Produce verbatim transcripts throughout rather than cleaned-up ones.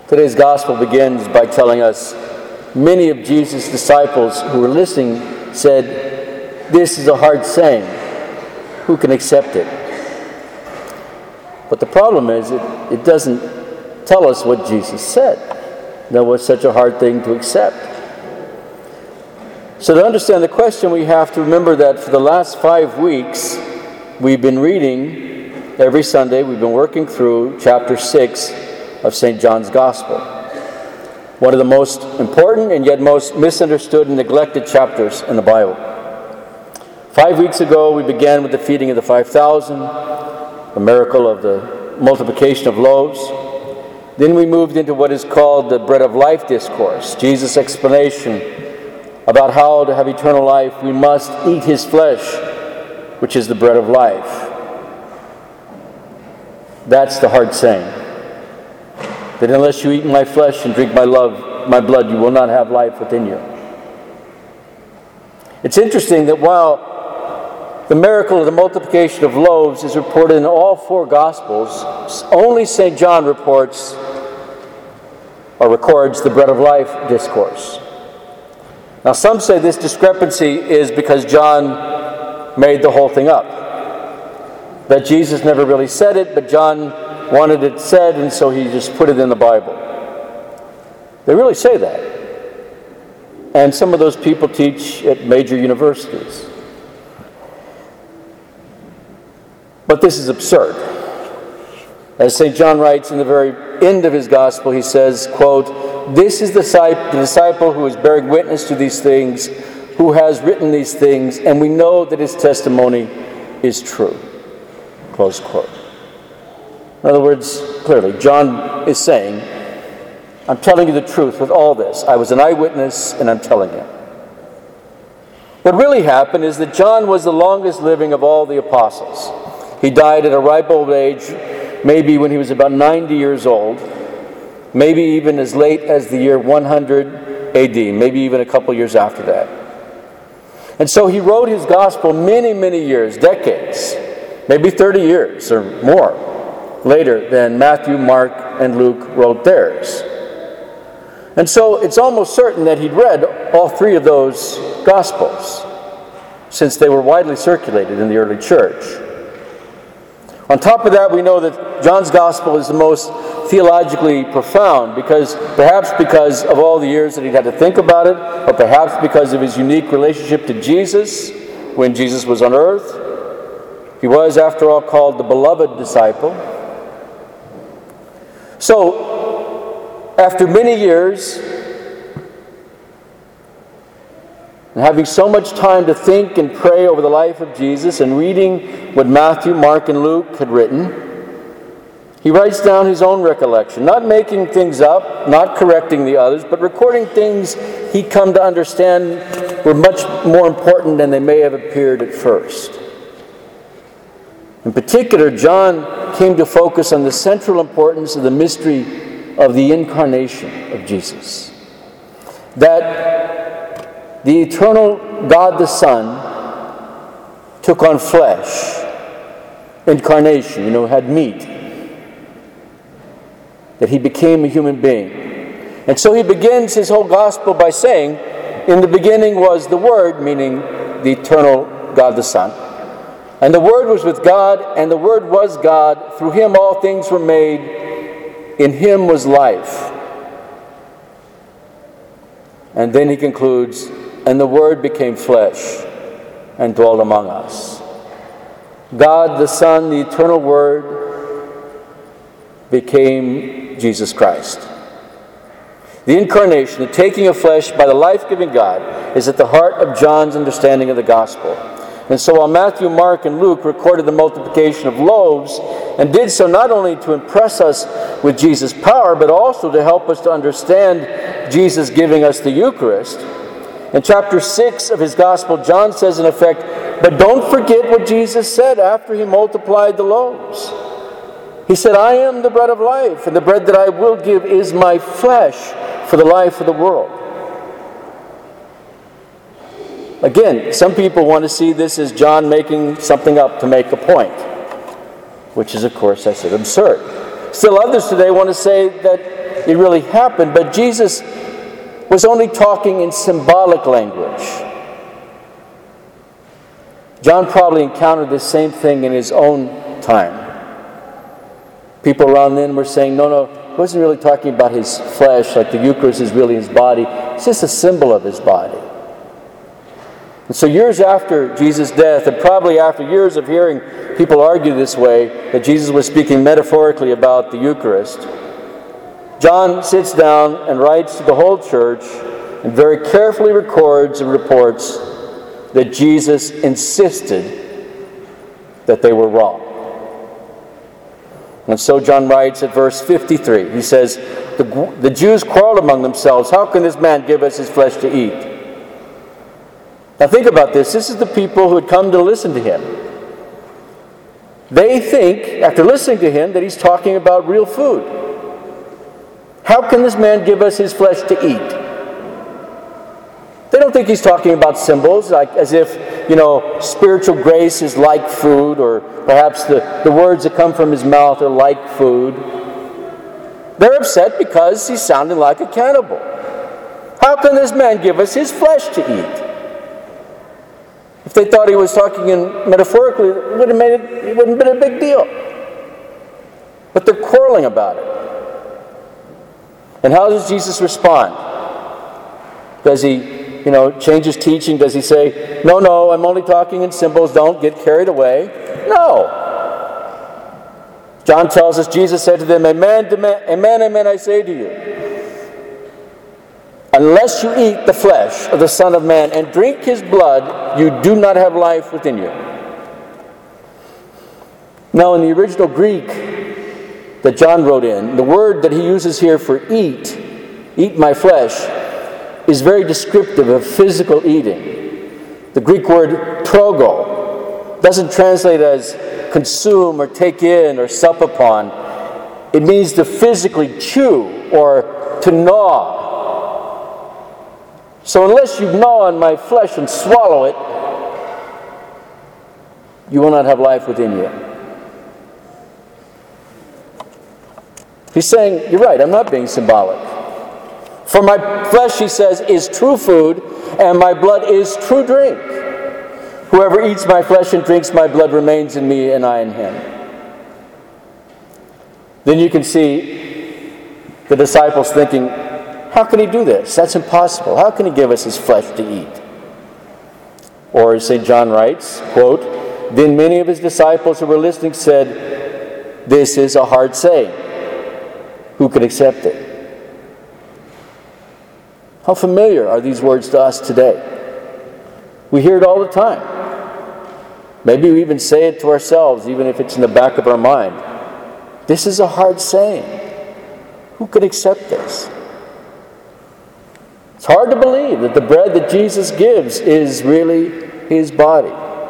Today's gospel begins by telling us many of Jesus' disciples who were listening said, "This is a hard saying. Who can accept it?" But the problem is it, it doesn't tell us what Jesus said. That was such a hard thing to accept. So to understand the question, we have to remember that for the last five weeks, we've been reading every Sunday, we've been working through chapter six of Saint John's Gospel. One of the most important and yet most misunderstood and neglected chapters in the Bible. Five weeks ago, we began with the feeding of the five thousand, the miracle of the multiplication of loaves. Then we moved into what is called the Bread of Life discourse, Jesus' explanation about how to have eternal life we must eat his flesh, which is the bread of life. That's the hard saying. That unless you eat my flesh and drink my love, my blood, you will not have life within you. It's interesting that while the miracle of the multiplication of loaves is reported in all four Gospels, only Saint John reports or records the Bread of Life discourse. Now some say this discrepancy is because John made the whole thing up. That Jesus never really said it, but John wanted it said, and so he just put it in the Bible. They really say that. And some of those people teach at major universities. But this is absurd. As Saint John writes in the very end of his gospel, he says, quote, "This is the disciple who is bearing witness to these things, who has written these things, and we know that his testimony is true." Close quote. In other words, clearly, John is saying, I'm telling you the truth with all this. I was an eyewitness, and I'm telling you. What really happened is that John was the longest living of all the apostles. He died at a ripe old age, maybe when he was about ninety years old, maybe even as late as the year one hundred A D, maybe even a couple years after that. And so he wrote his gospel many, many years, decades, maybe thirty years or more later than Matthew, Mark, and Luke wrote theirs. And so it's almost certain that he'd read all three of those Gospels, since they were widely circulated in the early church. On top of that, we know that John's Gospel is the most theologically profound, because perhaps because of all the years that he'd had to think about it, or perhaps because of his unique relationship to Jesus when Jesus was on earth. He was, after all, called the beloved disciple. So, after many years, and having so much time to think and pray over the life of Jesus, and reading what Matthew, Mark, and Luke had written, he writes down his own recollection, not making things up, not correcting the others, but recording things he'd come to understand were much more important than they may have appeared at first. In particular, John came to focus on the central importance of the mystery of the incarnation of Jesus. That the eternal God the Son took on flesh, incarnation, you know, had meat. That he became a human being. And so he begins his whole gospel by saying, in the beginning was the Word, meaning the eternal God the Son. And the Word was with God, and the Word was God. Through him all things were made. In him was life. And then he concludes, and the Word became flesh and dwelt among us. God the Son, the eternal Word, became Jesus Christ. The incarnation, the taking of flesh by the life-giving God, is at the heart of John's understanding of the gospel. And so while Matthew, Mark, and Luke recorded the multiplication of loaves, and did so not only to impress us with Jesus' power, but also to help us to understand Jesus giving us the Eucharist, in chapter six of his gospel, John says in effect, but don't forget what Jesus said after he multiplied the loaves. He said, I am the bread of life, and the bread that I will give is my flesh for the life of the world. Again, some people want to see this as John making something up to make a point, which is, of course, I said, absurd. Still others today want to say that it really happened, but Jesus was only talking in symbolic language. John probably encountered the same thing in his own time. People around then were saying, no, no, he wasn't really talking about his flesh, like the Eucharist is really his body. It's just a symbol of his body. And so years after Jesus' death, and probably after years of hearing people argue this way, that Jesus was speaking metaphorically about the Eucharist, John sits down and writes to the whole church and very carefully records and reports that Jesus insisted that they were wrong. And so John writes at verse fifty-three, he says, the, the Jews quarreled among themselves, how can this man give us his flesh to eat? Now think about this. This is the people who had come to listen to him. They think, after listening to him, that he's talking about real food. How can this man give us his flesh to eat? They don't think he's talking about symbols, like as if, you know, spiritual grace is like food, or perhaps the, the words that come from his mouth are like food. They're upset because he's sounding like a cannibal. How can this man give us his flesh to eat? If they thought he was talking in metaphorically, it wouldn't have made it, it wouldn't have been a big deal. But they're quarreling about it. And how does Jesus respond? Does he, you know, change his teaching? Does he say, no, no, I'm only talking in symbols, don't get carried away? No. John tells us, Jesus said to them, Amen, amen, amen, I say to you, unless you eat the flesh of the Son of Man and drink his blood, you do not have life within you. Now, in the original Greek that John wrote in, the word that he uses here for eat, eat my flesh, is very descriptive of physical eating. The Greek word trogo doesn't translate as consume or take in or sup upon. It means to physically chew or to gnaw. So unless you gnaw on my flesh and swallow it, you will not have life within you. He's saying, you're right, I'm not being symbolic. For my flesh, he says, is true food, and my blood is true drink. Whoever eats my flesh and drinks my blood remains in me, and I in him. Then you can see the disciples thinking, how can he do this? That's impossible. How can he give us his flesh to eat? Or as Saint John writes, quote, then many of his disciples who were listening said, this is a hard saying. Who could accept it? How familiar are these words to us today? We hear it all the time. Maybe we even say it to ourselves, even if it's in the back of our mind. This is a hard saying. Who could accept this? It's hard to believe that the bread that Jesus gives is really his body.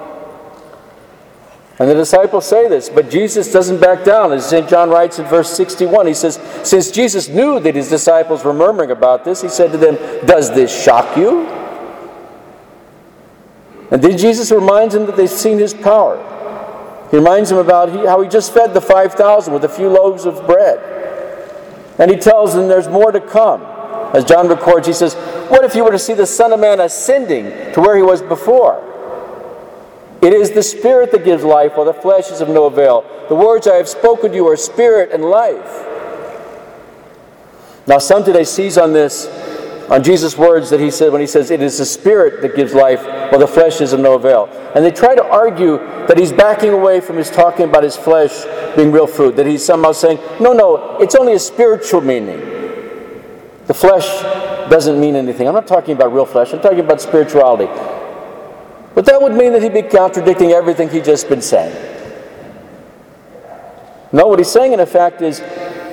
And the disciples say this, but Jesus doesn't back down. As Saint John writes in verse sixty-one, he says, since Jesus knew that his disciples were murmuring about this, he said to them, does this shock you? And then Jesus reminds them that they've seen his power. He reminds them about how he just fed the five thousand with a few loaves of bread. And he tells them there's more to come. As John records, he says, what if you were to see the Son of Man ascending to where he was before? It is the Spirit that gives life, while the flesh is of no avail. The words I have spoken to you are spirit and life. Now some today seize on this, on Jesus' words that he said when he says, it is the Spirit that gives life, while the flesh is of no avail. And they try to argue that he's backing away from his talking about his flesh being real food, that he's somehow saying, no, no, it's only a spiritual meaning. The flesh doesn't mean anything. I'm not talking about real flesh, I'm talking about spirituality. But that would mean that he'd be contradicting everything he'd just been saying. No, what he's saying in effect is,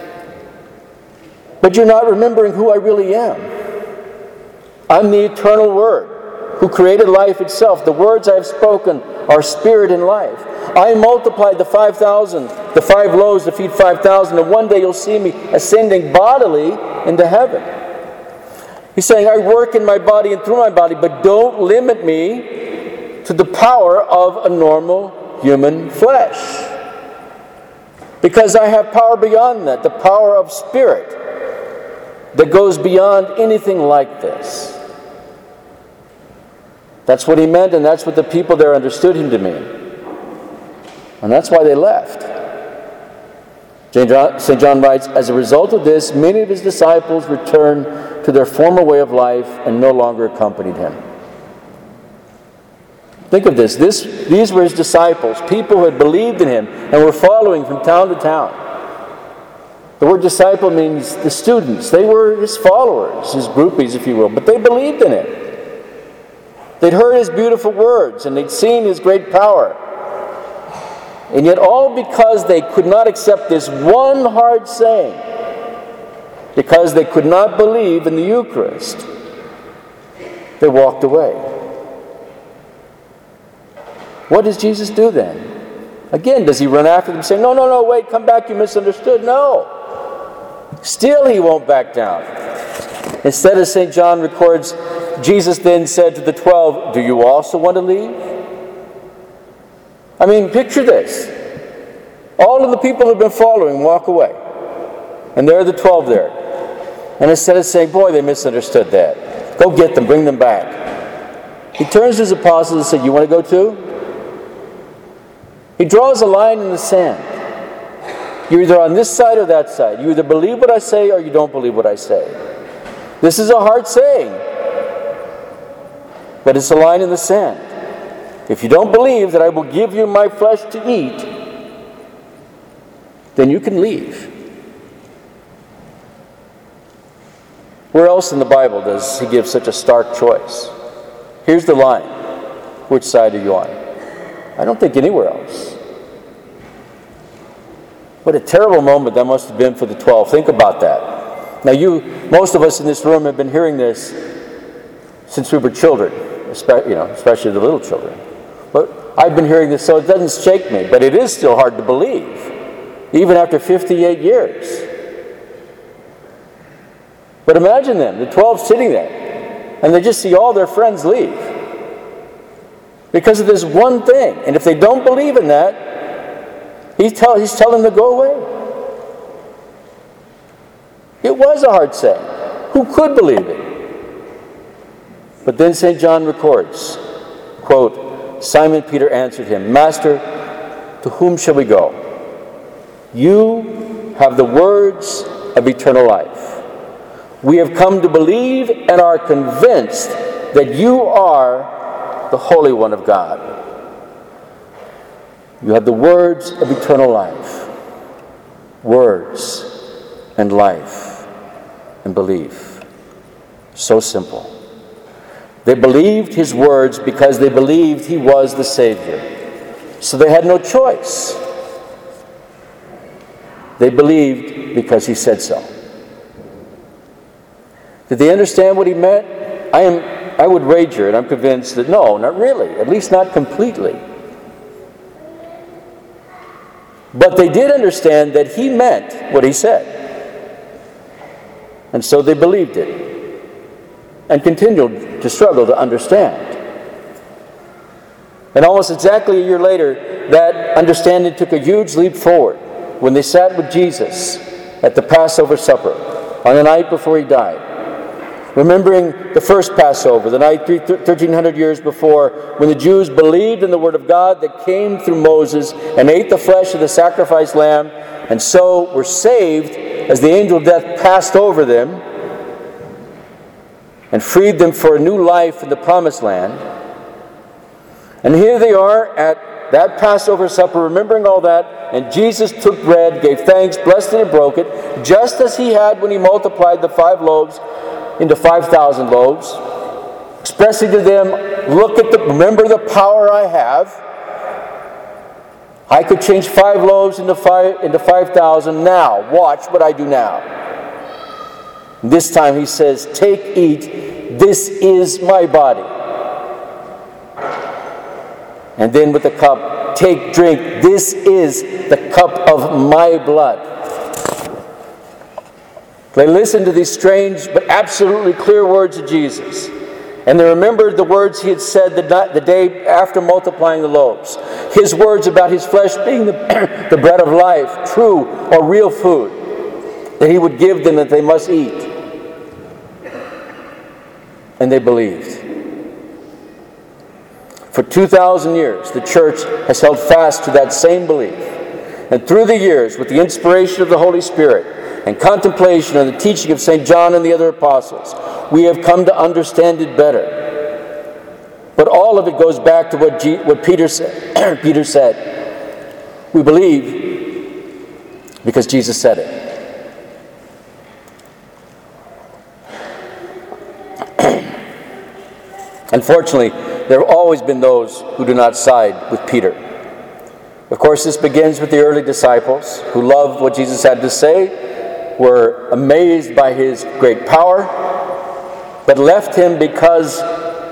but you're not remembering who I really am. I'm the eternal Word, who created life itself. The words I have spoken are spirit and life. I multiplied the five thousand, the five loaves to feed five thousand, and one day you'll see me ascending bodily into heaven. He's saying, I work in my body and through my body, but don't limit me to the power of a normal human flesh. Because I have power beyond that, the power of spirit. that goes beyond anything like this. That's what he meant, and that's what the people there understood him to mean. And that's why they left. Saint John writes, as a result of this, many of his disciples returned to their former way of life and no longer accompanied him. Think of this. this. These were his disciples, people who had believed in him and were following from town to town. The word disciple means the students. They were his followers, his groupies, if you will, but they believed in him. They'd heard his beautiful words and they'd seen his great power. And yet all because they could not accept this one hard saying, because they could not believe in the Eucharist, they walked away. What does Jesus do then? Again, does he run after them saying, no, no, no, wait, come back, you misunderstood? No. Still he won't back down. Instead, as Saint John records, Jesus then said to the twelve, do you also want to leave? I mean, picture this. All of the people who've been following walk away. And there are the twelve there. And instead of saying, boy, they misunderstood that. Go get them, bring them back. He turns to his apostles and said, you want to go too? He draws a line in the sand. You're either on this side or that side. You either believe what I say or you don't believe what I say. This is a hard saying. But it's a line in the sand. If you don't believe that I will give you my flesh to eat, then you can leave. Where else in the Bible does he give such a stark choice? Here's the line. Which side are you on? I don't think anywhere else. What a terrible moment that must have been for the twelve. Think about that. Now you, most of us in this room have been hearing this since we were children, especially, you know, especially the little children. But I've been hearing this, so it doesn't shake me. But it is still hard to believe, even after fifty-eight years. But imagine them, the twelve sitting there, and they just see all their friends leave because of this one thing. And if they don't believe in that, he's, tell, he's telling them to go away. It was a hard saying. Who could believe it? But then Saint John records, quote, Simon Peter answered him, Master, to whom shall we go? You have the words of eternal life. We have come to believe and are convinced that you are the Holy One of God. You have the words of eternal life. Words and life and belief. So simple. They believed his words because they believed he was the Savior. So they had no choice. They believed because he said so. Did they understand what he meant? I am. I would wager, and I'm convinced that no, not really. At least not completely. But they did understand that he meant what he said. And so they believed it. And continued to struggle to understand. And almost exactly a year later, that understanding took a huge leap forward when they sat with Jesus at the Passover supper on the night before he died. Remembering the first Passover, the night thirteen hundred years before, when the Jews believed in the Word of God that came through Moses and ate the flesh of the sacrificed lamb, and so were saved as the angel of death passed over them and freed them for a new life in the Promised Land. And here they are at that Passover supper, remembering all that, and Jesus took bread, gave thanks, blessed it, and broke it, just as he had when he multiplied the five loaves into five thousand loaves, expressing to them, look at the, remember the power I have. I could change five loaves into five into five thousand now. Watch what I do now. This time he says, take, eat, this is my body. And then with the cup, take, drink, this is the cup of my blood. They listened to these strange but absolutely clear words of Jesus. And they remembered the words he had said the, night, the day after multiplying the loaves. His words about his flesh being the, the bread of life, true or real food, that he would give them that they must eat. and they believed. For two thousand years, the church has held fast to that same belief. And through the years, with the inspiration of the Holy Spirit and contemplation on the teaching of Saint John and the other apostles, we have come to understand it better. But all of it goes back to what, G- what Peter said. Peter said, we believe because Jesus said it. Unfortunately, there have always been those who do not side with Peter. Of course, this begins with the early disciples who loved what Jesus had to say, were amazed by his great power, but left him because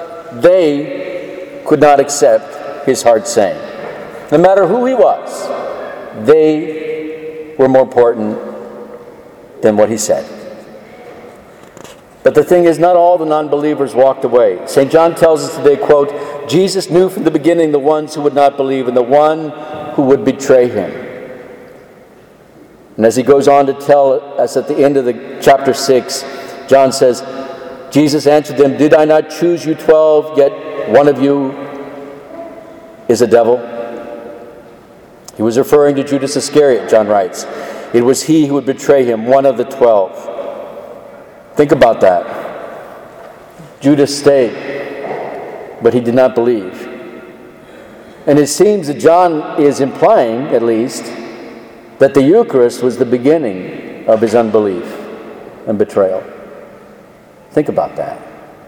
they could not accept his hard saying. No matter who he was, they were more important than what he said. But the thing is, not all the non-believers walked away. Saint John tells us today, quote, Jesus knew from the beginning the ones who would not believe and the one who would betray him. And as he goes on to tell us at the end of the chapter six, John says, Jesus answered them, did I not choose you twelve, yet one of you is a devil? He was referring to Judas Iscariot, John writes. It was he who would betray him, one of the twelve. Think about that. Judas stayed, but he did not believe. And it seems that John is implying, at least, that the Eucharist was the beginning of his unbelief and betrayal. Think about that.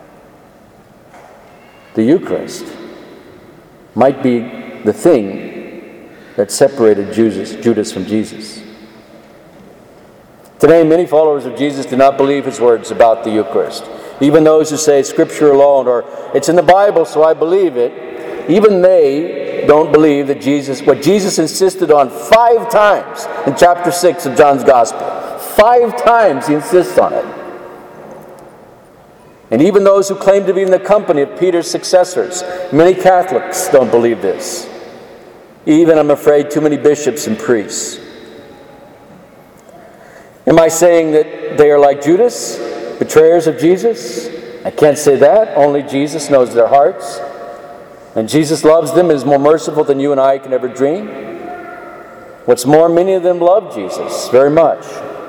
The Eucharist might be the thing that separated Judas, Judas from Jesus. Today, many followers of Jesus do not believe his words about the Eucharist. Even those who say Scripture alone, or it's in the Bible, so I believe it, even they don't believe that Jesus, what Jesus insisted on five times in chapter six of John's Gospel. Five times he insists on it. And even those who claim to be in the company of Peter's successors, many Catholics don't believe this. Even, I'm afraid, too many bishops and priests. Am I saying that they are like Judas, betrayers of Jesus? I can't say that. Only Jesus knows their hearts. And Jesus loves them and is more merciful than you and I can ever dream. What's more, many of them love Jesus very much.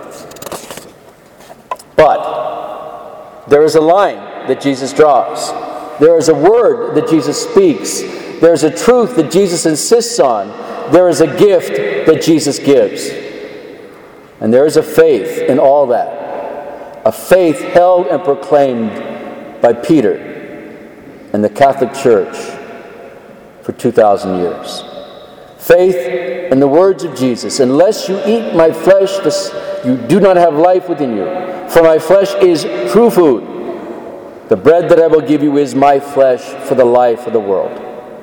But there is a line that Jesus draws. There is a word that Jesus speaks. There is a truth that Jesus insists on. There is a gift that Jesus gives. And there is a faith in all that. A faith held and proclaimed by Peter and the Catholic Church for two thousand years. Faith in the words of Jesus. Unless you eat my flesh, you do not have life within you. For my flesh is true food. The bread that I will give you is my flesh for the life of the world.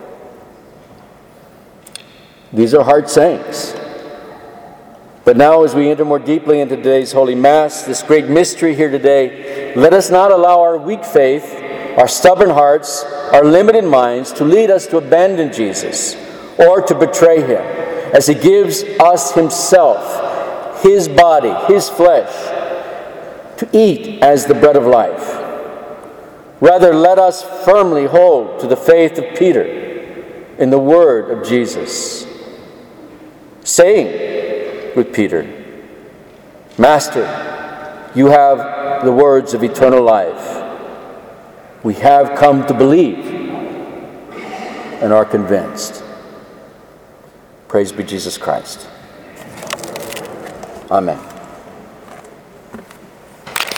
These are hard sayings. But now, as we enter more deeply into today's Holy Mass, this great mystery here today, let us not allow our weak faith, our stubborn hearts, our limited minds to lead us to abandon Jesus or to betray him as he gives us himself, his body, his flesh, to eat as the bread of life. Rather, let us firmly hold to the faith of Peter in the word of Jesus, saying with Peter, Master, you have the words of eternal life. We have come to believe and are convinced. Praise be Jesus Christ. Amen.